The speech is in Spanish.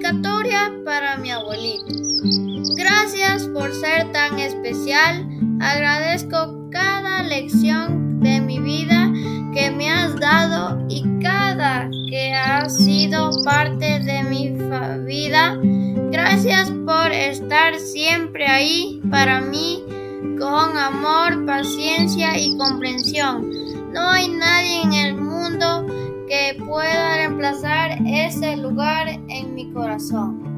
dedicatoria para mi abuelito. Gracias por ser tan especial. Agradezco cada lección de mi vida que me has dado y cada que has sido parte de mi vida. Gracias por estar siempre ahí para mí con amor, paciencia y comprensión. No hay nadie en el mundo que pueda reemplazar ese lugar en mi corazón.